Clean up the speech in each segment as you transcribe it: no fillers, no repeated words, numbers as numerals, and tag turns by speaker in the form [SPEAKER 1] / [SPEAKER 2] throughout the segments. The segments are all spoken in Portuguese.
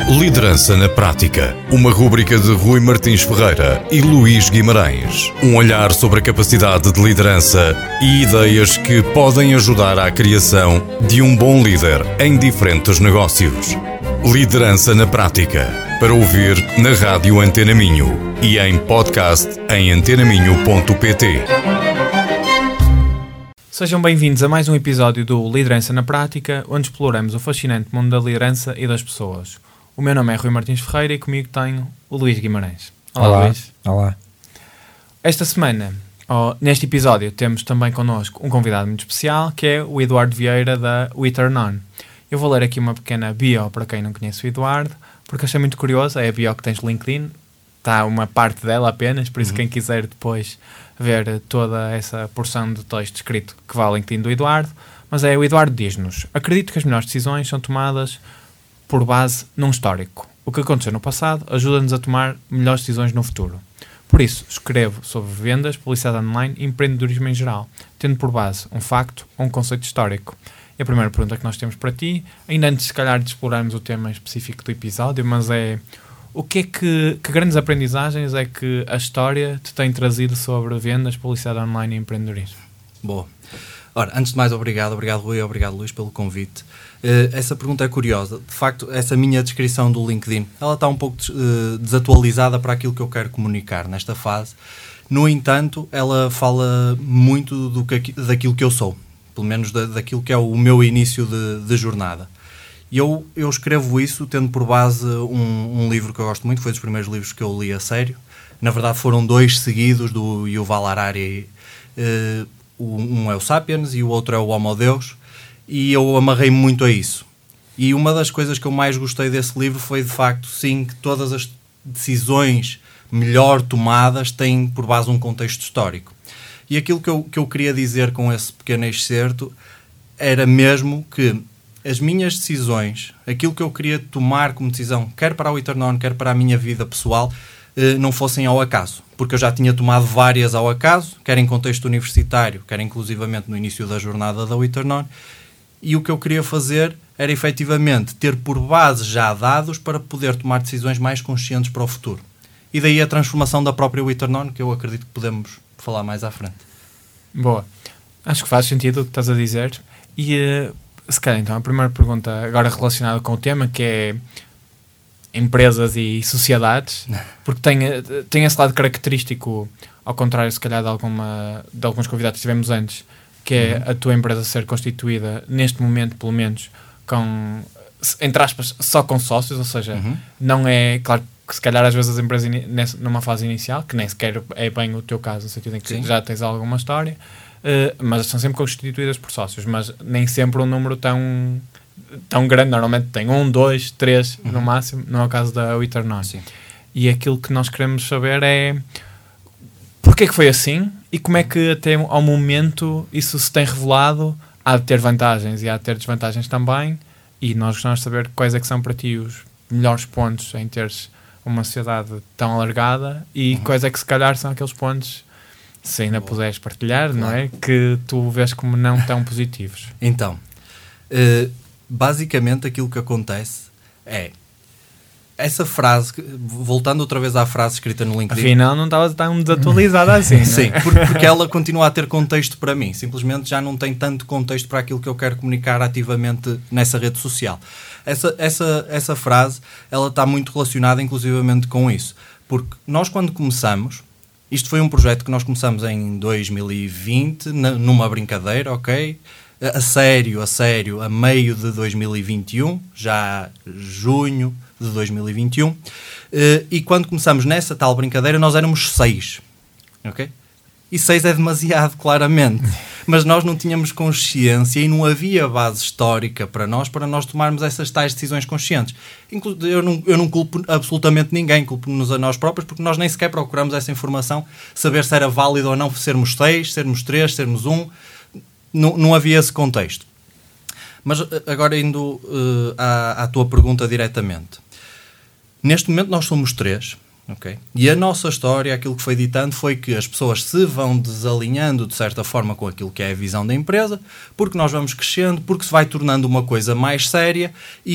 [SPEAKER 1] Liderança na Prática, uma rúbrica de Rui Martins Ferreira e Luís Guimarães. Um olhar sobre a capacidade de liderança e ideias que podem ajudar à criação de um bom líder em diferentes negócios. Liderança na Prática, para ouvir na Rádio Antena Minho e em podcast em antenaminho.pt.
[SPEAKER 2] Sejam bem-vindos a mais um episódio do Liderança na Prática, onde exploramos o fascinante mundo da liderança e das pessoas. O meu nome é Rui Martins Ferreira e comigo tenho o Luís Guimarães.
[SPEAKER 3] Olá,
[SPEAKER 2] Luís.
[SPEAKER 3] Olá.
[SPEAKER 2] Esta semana, neste episódio, temos também connosco um convidado muito especial, que é o Eduardo Vieira da We Turn On. Eu vou ler aqui uma pequena bio para quem não conhece o Eduardo, porque achei muito curioso. É a bio que tens no LinkedIn, está uma parte dela apenas, por isso quem quiser depois ver toda essa porção de texto escrito que vai ao LinkedIn do Eduardo. Mas o Eduardo diz-nos: acredito que as melhores decisões são tomadas por base num histórico. O que aconteceu no passado ajuda-nos a tomar melhores decisões no futuro. Por isso, escrevo sobre vendas, publicidade online e empreendedorismo em geral, tendo por base um facto ou um conceito histórico. E a primeira pergunta que nós temos para ti, ainda antes se calhar de explorarmos o tema específico do episódio, mas é: que grandes aprendizagens é que a história te tem trazido sobre vendas, publicidade online e empreendedorismo?
[SPEAKER 3] Boa. Ora, antes de mais, obrigado Rui, obrigado Luís pelo convite. Essa pergunta é curiosa. De facto, essa minha descrição do LinkedIn, ela está um pouco desatualizada para aquilo que eu quero comunicar nesta fase. No entanto, ela fala muito daquilo que eu sou, pelo menos daquilo que é o meu início de jornada. E eu escrevo isso tendo por base um livro que eu gosto muito, foi dos primeiros livros que eu li a sério. Na verdade, foram dois seguidos do Yuval Harari. Um é o Sapiens e o outro é o Homo Deus, e eu amarrei-me muito a isso. E uma das coisas que eu mais gostei desse livro foi, de facto, sim, que todas as decisões melhor tomadas têm por base um contexto histórico. E aquilo que eu queria dizer com esse pequeno excerto era mesmo que as minhas decisões, aquilo que eu queria tomar como decisão, quer para a We Turn On, quer para a minha vida pessoal, não fossem ao acaso. Porque eu já tinha tomado várias ao acaso, quer em contexto universitário, quer inclusivamente no início da jornada da We Turn On, e o que eu queria fazer era efetivamente ter por base já dados para poder tomar decisões mais conscientes para o futuro. E daí a transformação da própria We Turn On, que eu acredito que podemos falar mais à frente.
[SPEAKER 2] Boa. Acho que faz sentido o que estás a dizer. E se calhar então a primeira pergunta agora relacionada com o tema, que é empresas e sociedades, porque tem esse lado característico, ao contrário se calhar de alguns convidados que tivemos antes, que é a tua empresa ser constituída neste momento, pelo menos, com, entre aspas, só com sócios, ou seja, não é, claro que se calhar às vezes as empresas numa fase inicial, que nem sequer é bem o teu caso, no sentido em que já tens alguma história, mas são sempre constituídas por sócios, mas nem sempre um número tão grande, normalmente tem 1, 2, 3 no máximo, não é o caso da We Turn On. E aquilo que nós queremos saber é porque é que foi assim e como é que até ao momento isso se tem revelado. Há de ter vantagens e há de ter desvantagens também, e nós gostamos de saber quais é que são para ti os melhores pontos em teres uma sociedade tão alargada e quais é que se calhar são aqueles pontos, se ainda puderes partilhar, não é? Que tu vês como não tão positivos.
[SPEAKER 3] Então, basicamente aquilo que acontece é essa frase, voltando outra vez à frase escrita no LinkedIn.
[SPEAKER 2] Afinal não estava tão desatualizada assim.
[SPEAKER 3] Sim, porque ela continua a ter contexto para mim, simplesmente já não tem tanto contexto para aquilo que eu quero comunicar ativamente nessa rede social. Essa frase, ela está muito relacionada inclusivamente com isso, porque nós quando começamos, isto foi um projeto que nós começamos em 2020, numa brincadeira, ok? A sério, a meio de 2021, já junho de 2021, e quando começamos nessa tal brincadeira nós éramos 6, ok? E 6 é demasiado, claramente, mas nós não tínhamos consciência e não havia base histórica para nós tomarmos essas tais decisões conscientes. Eu não culpo absolutamente ninguém, culpo-nos a nós próprios, porque nós nem sequer procuramos essa informação, saber se era válido ou não sermos 6, sermos 3, sermos 1, não havia esse contexto. Mas agora indo à tua pergunta diretamente. Neste momento nós somos 3, ok? E a nossa história, aquilo que foi ditando, foi que as pessoas se vão desalinhando de certa forma com aquilo que é a visão da empresa, porque nós vamos crescendo, porque se vai tornando uma coisa mais séria e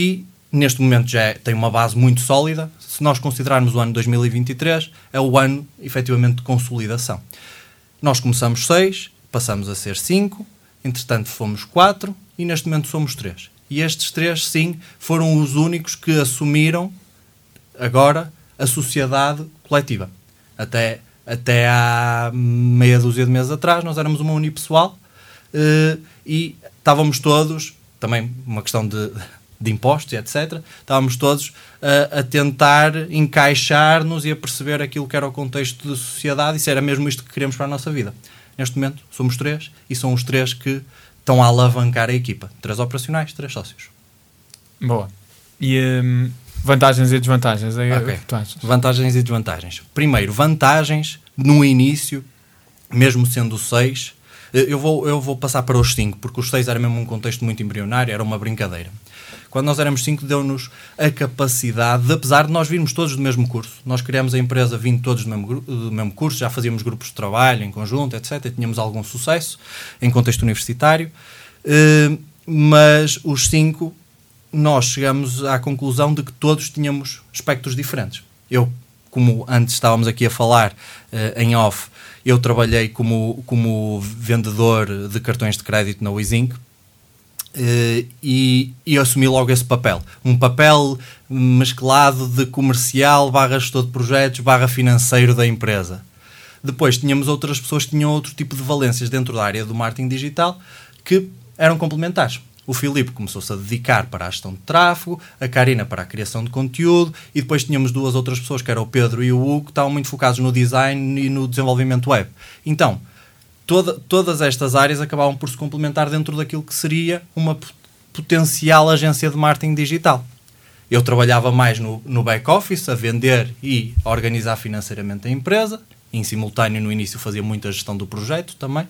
[SPEAKER 3] neste momento já tem uma base muito sólida. Se nós considerarmos o ano 2023, é o ano, efetivamente, de consolidação. Nós começamos 6, passamos a ser 5, entretanto fomos 4 e neste momento somos 3. E estes 3, sim, foram os únicos que assumiram agora a sociedade coletiva. Até há meia dúzia de meses atrás nós éramos uma unipessoal e estávamos todos, também uma questão de impostos e etc., estávamos todos a tentar encaixar-nos e a perceber aquilo que era o contexto de sociedade e se era mesmo isto que queremos para a nossa vida. Neste momento somos 3 e são os 3 que estão a alavancar a equipa. 3 operacionais, 3 sócios.
[SPEAKER 2] Boa. E vantagens e desvantagens?
[SPEAKER 3] Okay. Vantagens e desvantagens. Primeiro, vantagens no início, mesmo sendo 6, eu vou passar para os 5, porque os 6 era mesmo um contexto muito embrionário, era uma brincadeira. Quando nós éramos 5, deu-nos a capacidade de, apesar de nós virmos todos do mesmo curso, nós criámos a empresa vindo todos do mesmo curso, já fazíamos grupos de trabalho em conjunto, etc., e tínhamos algum sucesso em contexto universitário, mas os 5, nós chegamos à conclusão de que todos tínhamos aspectos diferentes. Eu, como antes estávamos aqui a falar em off, eu trabalhei como vendedor de cartões de crédito na WeZinc, e assumi logo esse papel. Um papel mesclado de comercial, gestor de projetos, financeiro da empresa. Depois tínhamos outras pessoas que tinham outro tipo de valências dentro da área do marketing digital que eram complementares. O Filipe começou-se a dedicar para a gestão de tráfego, a Karina para a criação de conteúdo e depois tínhamos 2 outras pessoas, que eram o Pedro e o Hugo, que estavam muito focados no design e no desenvolvimento web. Então, todas estas áreas acabavam por se complementar dentro daquilo que seria uma potencial agência de marketing digital. Eu trabalhava mais no back-office, a vender e a organizar financeiramente a empresa. Em simultâneo, no início, fazia muita gestão do projeto também.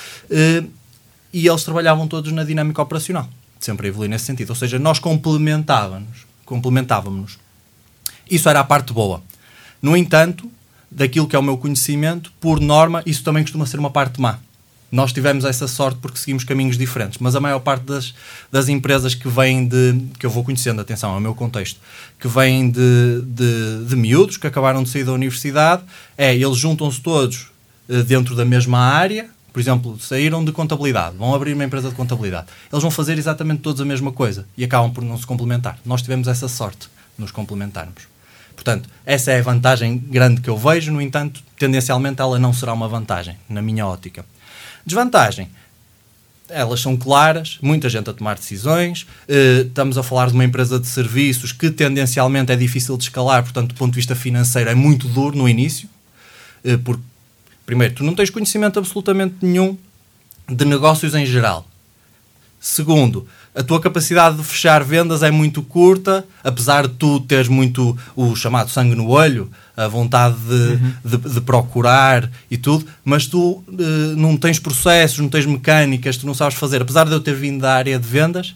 [SPEAKER 3] E eles trabalhavam todos na dinâmica operacional. Sempre a evoluir nesse sentido. Ou seja, nós complementávamos-nos. Isso era a parte boa. No entanto, daquilo que é o meu conhecimento, por norma, isso também costuma ser uma parte má. Nós tivemos essa sorte porque seguimos caminhos diferentes, mas a maior parte das empresas que vêm que eu vou conhecendo, atenção, é o meu contexto, que vêm de miúdos, que acabaram de sair da universidade, eles juntam-se todos dentro da mesma área. Por exemplo, saíram de contabilidade, vão abrir uma empresa de contabilidade. Eles vão fazer exatamente todos a mesma coisa e acabam por não se complementar. Nós tivemos essa sorte de nos complementarmos. Portanto, essa é a vantagem grande que eu vejo, no entanto, tendencialmente ela não será uma vantagem, na minha ótica. Desvantagem. Elas são claras, muita gente a tomar decisões, estamos a falar de uma empresa de serviços que tendencialmente é difícil de escalar, portanto, do ponto de vista financeiro é muito duro no início, porque, primeiro, tu não tens conhecimento absolutamente nenhum de negócios em geral. Segundo, a tua capacidade de fechar vendas é muito curta, apesar de tu teres muito o chamado sangue no olho, a vontade de procurar e tudo, mas tu não tens processos, não tens mecânicas, tu não sabes fazer. Apesar de eu ter vindo da área de vendas,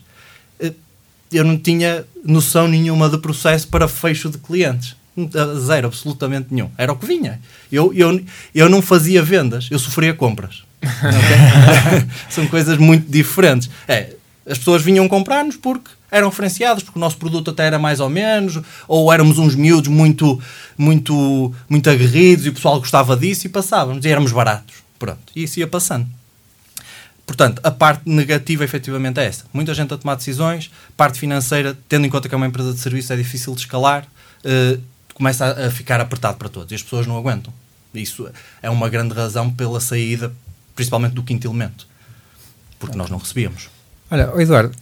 [SPEAKER 3] eu não tinha noção nenhuma de processo para fecho de clientes. Zero, absolutamente nenhum. Era o que vinha. Eu não fazia vendas, eu sofria compras. Okay? São coisas muito diferentes. As pessoas vinham comprar-nos porque eram referenciados, porque o nosso produto até era mais ou menos, ou éramos uns miúdos muito aguerridos e o pessoal gostava disso e passávamos, e éramos baratos. Pronto, e isso ia passando. Portanto, a parte negativa efetivamente é essa. Muita gente a tomar decisões, parte financeira, tendo em conta que é uma empresa de serviço, é difícil de escalar, começa a ficar apertado para todos e as pessoas não aguentam. Isso é uma grande razão pela saída, principalmente do quinto elemento, porque nós não recebíamos.
[SPEAKER 4] Olha, Eduardo,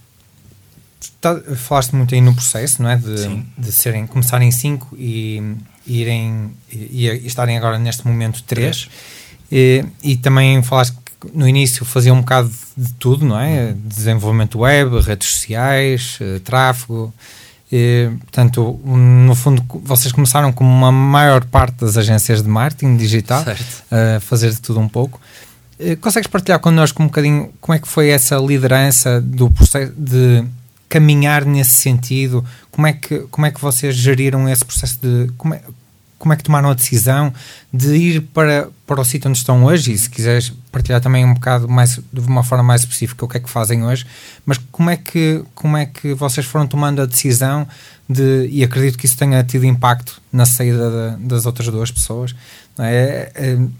[SPEAKER 4] falaste muito aí no processo, não é? De começarem 5 e estarem agora neste momento 3. E também falaste que no início fazia um bocado de tudo, não é? Desenvolvimento web, redes sociais, tráfego. Portanto, no fundo, vocês começaram como uma maior parte das agências de marketing digital, a fazer de tudo um pouco. Consegues partilhar connosco um bocadinho como é que foi essa liderança do processo de caminhar nesse sentido? Como é que vocês geriram esse processo de... como é que tomaram a decisão de ir para o sítio onde estão hoje? E se quiseres partilhar também um bocado mais, de uma forma mais específica, o que é que fazem hoje, mas como é que vocês foram tomando a decisão e acredito que isso tenha tido impacto na saída das outras duas pessoas, não é?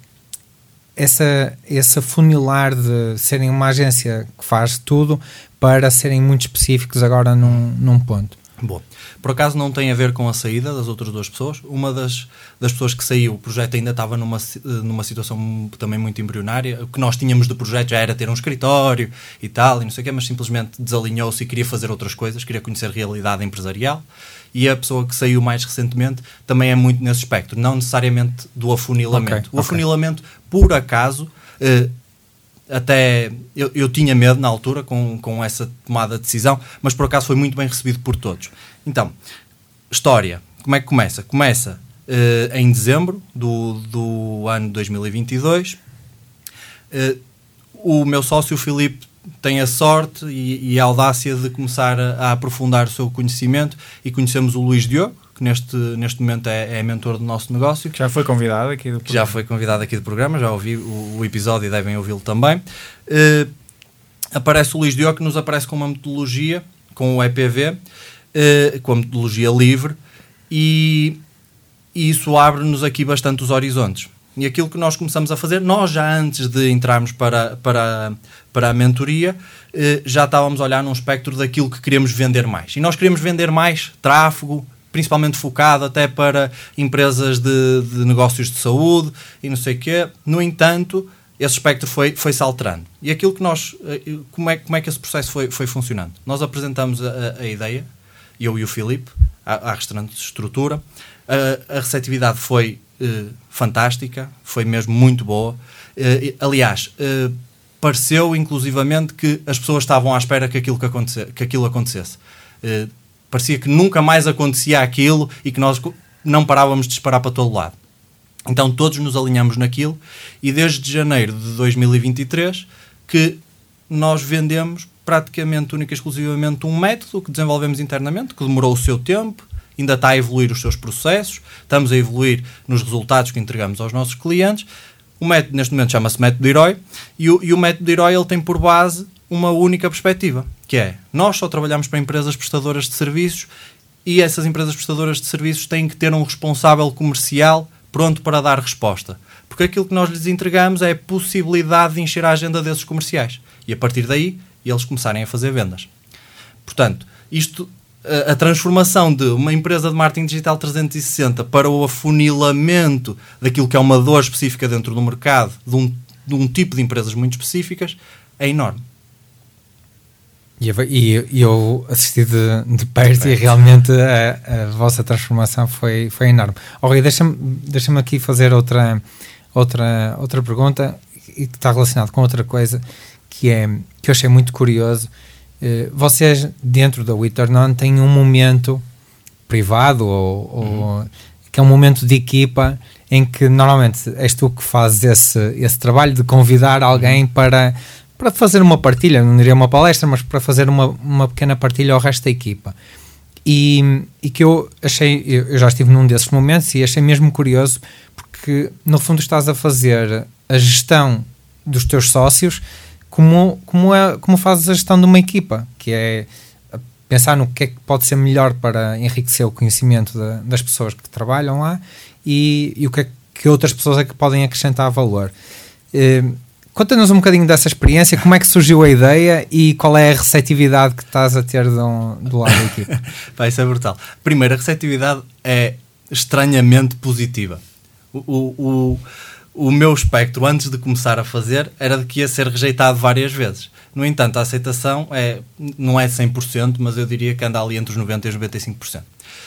[SPEAKER 4] Esse funilar de serem uma agência que faz tudo para serem muito específicos agora num ponto.
[SPEAKER 3] Bom, por acaso não tem a ver com a saída das outras duas pessoas. Uma das pessoas que saiu, o projeto ainda estava numa situação também muito embrionária. O que nós tínhamos de projeto já era ter um escritório e tal, e não sei o quê, mas simplesmente desalinhou-se e queria fazer outras coisas, queria conhecer a realidade empresarial. E a pessoa que saiu mais recentemente também é muito nesse espectro, não necessariamente do afunilamento. O afunilamento, por acaso, até eu tinha medo na altura com essa tomada de decisão, mas por acaso foi muito bem recebido por todos. Então, história, como é que começa? Começa em dezembro do ano 2022. O meu sócio, o Filipe, tem a sorte e a audácia de começar a aprofundar o seu conhecimento, e conhecemos o Luís Diogo, que neste momento é mentor do nosso negócio.
[SPEAKER 2] Que já foi convidado aqui do programa.
[SPEAKER 3] Já foi convidado aqui do programa, já ouvi o episódio e devem ouvi-lo também. Aparece o Luís Diogo, que nos aparece com uma metodologia, com o EPV, com a metodologia livre, e isso abre-nos aqui bastante os horizontes. E aquilo que nós começamos a fazer, nós já antes de entrarmos para a mentoria, já estávamos a olhar num espectro daquilo que queremos vender mais. E nós queremos vender mais tráfego, principalmente focado até para empresas de negócios de saúde e não sei o quê. No entanto, esse espectro foi-se alterando. E aquilo que nós... Como é que esse processo foi funcionando? Nós apresentamos a ideia, eu e o Filipe, à restaurante de estrutura. A receptividade foi fantástica, foi mesmo muito boa. Aliás, pareceu inclusivamente que as pessoas estavam à espera que aquilo acontecesse. Parecia que nunca mais acontecia aquilo e que nós não parávamos de disparar para todo lado. Então todos nos alinhamos naquilo, e desde janeiro de 2023 que nós vendemos praticamente, única e exclusivamente, um método que desenvolvemos internamente, que demorou o seu tempo, ainda está a evoluir os seus processos, estamos a evoluir nos resultados que entregamos aos nossos clientes. O método, neste momento, chama-se Método Herói, e o Método Herói ele tem por base uma única perspectiva, que é: nós só trabalhamos para empresas prestadoras de serviços, e essas empresas prestadoras de serviços têm que ter um responsável comercial pronto para dar resposta. Porque aquilo que nós lhes entregamos é a possibilidade de encher a agenda desses comerciais. E a partir daí, eles começarem a fazer vendas. Portanto, a transformação de uma empresa de marketing digital 360 para o afunilamento daquilo que é uma dor específica dentro do mercado, de um tipo de empresas muito específicas, é enorme.
[SPEAKER 4] E eu assisti de perto e realmente a vossa transformação foi enorme. Rui, deixa-me aqui fazer outra pergunta, e que está relacionada com outra coisa que eu achei muito curioso. Vocês, dentro da We Turn On, têm um momento privado que é um momento de equipa, em que normalmente és tu que fazes esse trabalho de convidar alguém para fazer uma partilha, não diria uma palestra, mas para fazer uma pequena partilha ao resto da equipa. E que eu já estive num desses momentos e achei mesmo curioso, porque no fundo estás a fazer a gestão dos teus sócios como fazes a gestão de uma equipa, que é pensar no que é que pode ser melhor para enriquecer o conhecimento das pessoas que trabalham lá, e o que outras pessoas é que podem acrescentar valor. Conta-nos um bocadinho dessa experiência, como é que surgiu a ideia e qual é a receptividade que estás a ter do lado da equipa.
[SPEAKER 3] Isso é brutal. Primeiro, a receptividade é estranhamente positiva. O meu espectro, antes de começar a fazer, era de que ia ser rejeitado várias vezes. No entanto, a aceitação não é 100%, mas eu diria que anda ali entre os 90% e os 95%.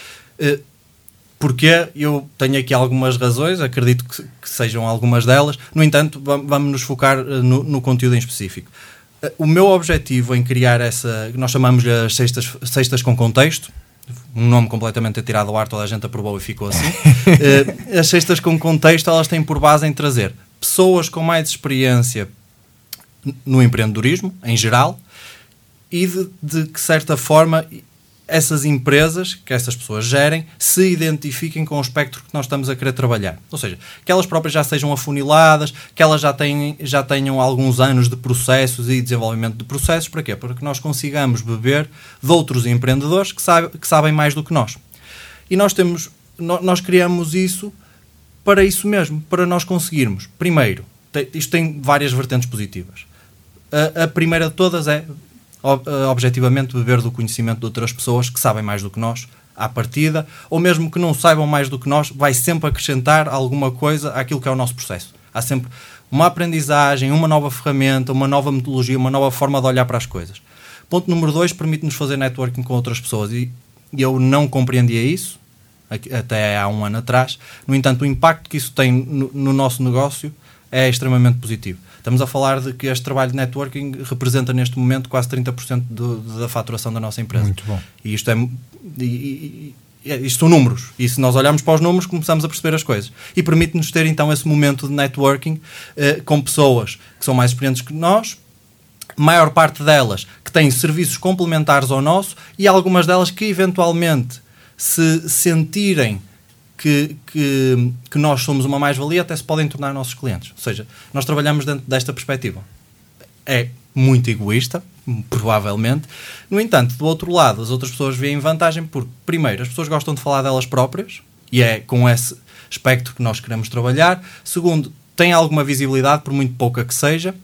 [SPEAKER 3] Porque eu tenho aqui algumas razões, acredito que sejam algumas delas. No entanto, vamos nos focar no conteúdo em específico. O meu objetivo em criar nós chamamos-lhe as cestas com contexto, um nome completamente atirado ao ar, toda a gente aprovou e ficou assim. As cestas com contexto, elas têm por base em trazer pessoas com mais experiência no empreendedorismo, em geral, e de que certa forma essas empresas, que essas pessoas gerem, se identifiquem com o espectro que nós estamos a querer trabalhar. Ou seja, que elas próprias já sejam afuniladas, que elas já tenham alguns anos de processos e desenvolvimento de processos. Para quê? Para que nós consigamos beber de outros empreendedores que sabem mais do que nós. E nós criamos isso para isso mesmo, para nós conseguirmos. Primeiro, isto tem várias vertentes positivas. A primeira de todas é objetivamente beber do conhecimento de outras pessoas que sabem mais do que nós à partida, ou mesmo que não saibam mais do que nós, vai sempre acrescentar alguma coisa àquilo que é o nosso processo. Há sempre uma aprendizagem, uma nova ferramenta, uma nova metodologia, uma nova forma de olhar para as coisas. Ponto número 2, permite-nos fazer networking com outras pessoas, e eu não compreendia isso até há um ano atrás. No entanto, o impacto que isso tem no nosso negócio é extremamente positivo. Estamos a falar de que este trabalho de networking representa neste momento quase 30% da faturação da nossa empresa.
[SPEAKER 4] Muito bom.
[SPEAKER 3] E isto são números. E se nós olharmos para os números, começamos a perceber as coisas. E permite-nos ter então esse momento de networking com pessoas que são mais experientes que nós, maior parte delas que têm serviços complementares ao nosso, e algumas delas que eventualmente, se sentirem que nós somos uma mais-valia, até se podem tornar nossos clientes. Ou seja, nós trabalhamos dentro desta perspectiva. É muito egoísta, provavelmente. No entanto, do outro lado, as outras pessoas veem vantagem porque, primeiro, as pessoas gostam de falar delas próprias, e é com esse espectro que nós queremos trabalhar. Segundo, tem alguma visibilidade, por muito pouca que seja.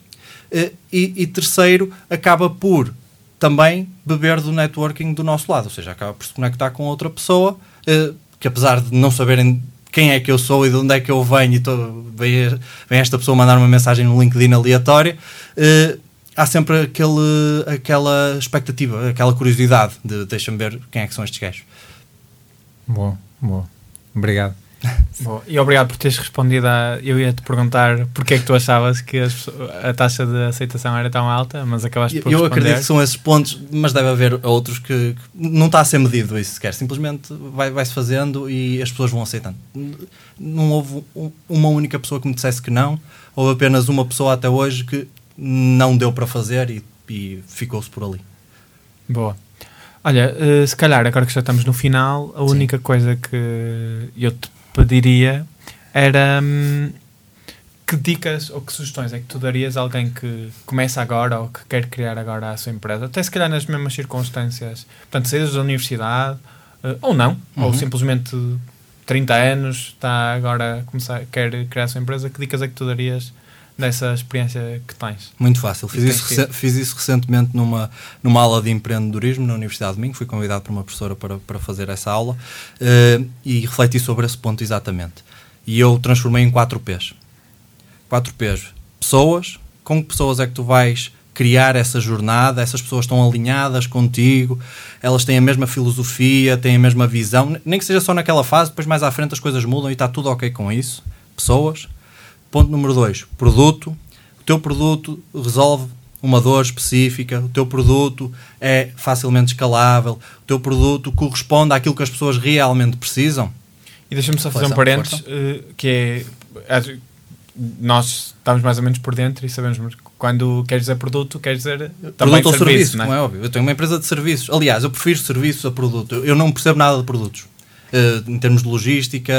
[SPEAKER 3] E terceiro, acaba por também beber do networking do nosso lado. Ou seja, acaba por se conectar com outra pessoa que, apesar de não saberem quem é que eu sou e de onde é que eu venho, e vem esta pessoa mandar uma mensagem no LinkedIn aleatória, há sempre aquela expectativa, aquela curiosidade de deixa-me ver quem é que são estes gajos.
[SPEAKER 4] Boa. Obrigado.
[SPEAKER 2] Bom, e obrigado por teres respondido eu ia-te perguntar porque é que tu achavas que a taxa de aceitação era tão alta, mas acabaste por responder.
[SPEAKER 3] Eu acredito que são esses pontos, mas deve haver outros que não está a ser medido isso sequer. Simplesmente vai-se fazendo e as pessoas vão aceitando. Não houve uma única pessoa que me dissesse que não, houve apenas uma pessoa até hoje que não deu para fazer e ficou-se por ali.
[SPEAKER 2] Boa. Olha, se calhar agora que já estamos no final, a única coisa que eu te pediria era que dicas ou que sugestões é que tu darias a alguém que começa agora ou que quer criar agora a sua empresa, até se calhar nas mesmas circunstâncias, portanto, saídas da universidade ou não, ou simplesmente 30 anos, está agora a começar, quer criar a sua empresa, que dicas é que tu darias dessa experiência que tens?
[SPEAKER 3] Muito fácil. Fiz isso recentemente numa aula de empreendedorismo na Universidade de Minho. Fui convidado por uma professora para fazer essa aula e refleti sobre esse ponto exatamente. E eu transformei em 4 P's. 4 P's. Pessoas. Com que pessoas é que tu vais criar essa jornada? Essas pessoas estão alinhadas contigo, elas têm a mesma filosofia, têm a mesma visão, nem que seja só naquela fase, depois mais à frente as coisas mudam e está tudo ok com isso. Pessoas. Ponto número 2, produto. O teu produto resolve uma dor específica, o teu produto é facilmente escalável, o teu produto corresponde àquilo que as pessoas realmente precisam.
[SPEAKER 2] E deixa-me só fazer um parênteses, que é, nós estamos mais ou menos por dentro e sabemos que quando queres dizer produto, queres dizer também
[SPEAKER 3] produto ou serviço,
[SPEAKER 2] não é?
[SPEAKER 3] Não é óbvio. Eu tenho uma empresa de serviços. Aliás, eu prefiro serviços a produto. Eu não percebo nada de produtos. Em termos de logística,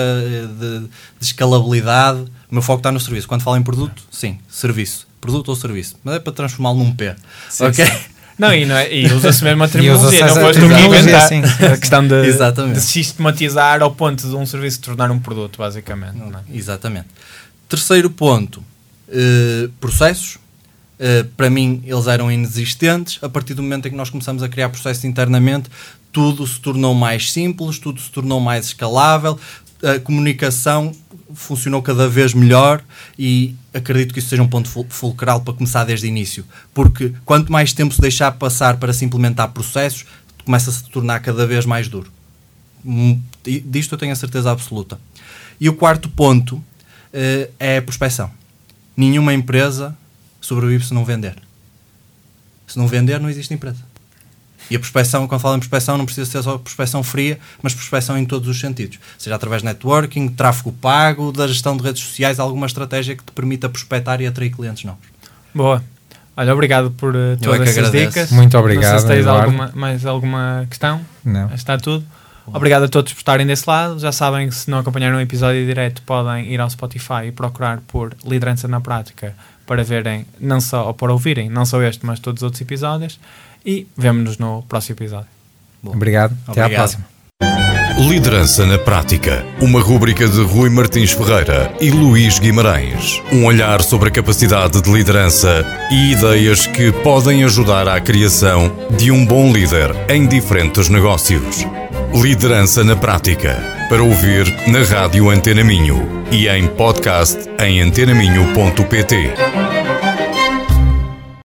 [SPEAKER 3] de escalabilidade, o meu foco está no serviço. Quando falo em produto, sim, serviço. Produto ou serviço. Mas é para transformá-lo num P.
[SPEAKER 2] Sim,
[SPEAKER 3] ok?
[SPEAKER 2] Sim. Não, e usa-se mesmo a terminologia. Não
[SPEAKER 4] foste
[SPEAKER 2] tu que inventar.
[SPEAKER 4] Sim.
[SPEAKER 2] A questão de sistematizar ao ponto de um serviço se tornar um produto, basicamente. Não é?
[SPEAKER 3] Exatamente. Terceiro ponto, processos. Para mim, eles eram inexistentes. A partir do momento em que nós começamos a criar processos internamente, tudo se tornou mais simples, tudo se tornou mais escalável, a comunicação funcionou cada vez melhor e acredito que isso seja um ponto fulcral para começar desde o início, porque quanto mais tempo se deixar passar para se implementar processos, começa-se a tornar cada vez mais duro. Disto eu tenho a certeza absoluta. E o quarto ponto é a prospecção. Nenhuma empresa sobrevive se não vender. Se não vender, não existe empresa. E a prospecção, quando falo em prospecção, não precisa ser só prospecção fria, mas prospecção em todos os sentidos. Seja através de networking, tráfego pago, da gestão de redes sociais, alguma estratégia que te permita prospectar e atrair clientes novos.
[SPEAKER 2] Boa. Olha, obrigado por todas essas dicas.
[SPEAKER 4] Muito obrigado.
[SPEAKER 2] Não sei se tens mais alguma questão.
[SPEAKER 4] Não.
[SPEAKER 2] Está tudo. Obrigado a todos por estarem desse lado. Já sabem que se não acompanharam o episódio direto, podem ir ao Spotify e procurar por Liderança na Prática para verem, não só, ou para ouvirem, não só este, mas todos os outros episódios. E vemo-nos no próximo episódio.
[SPEAKER 4] Obrigado. Até à próxima.
[SPEAKER 1] Liderança na Prática, uma rúbrica de Rui Martins Ferreira e Luís Guimarães. Um olhar sobre a capacidade de liderança e ideias que podem ajudar à criação de um bom líder em diferentes negócios. Liderança na Prática, para ouvir na Rádio Antena Minho e em podcast em antenaminho.pt.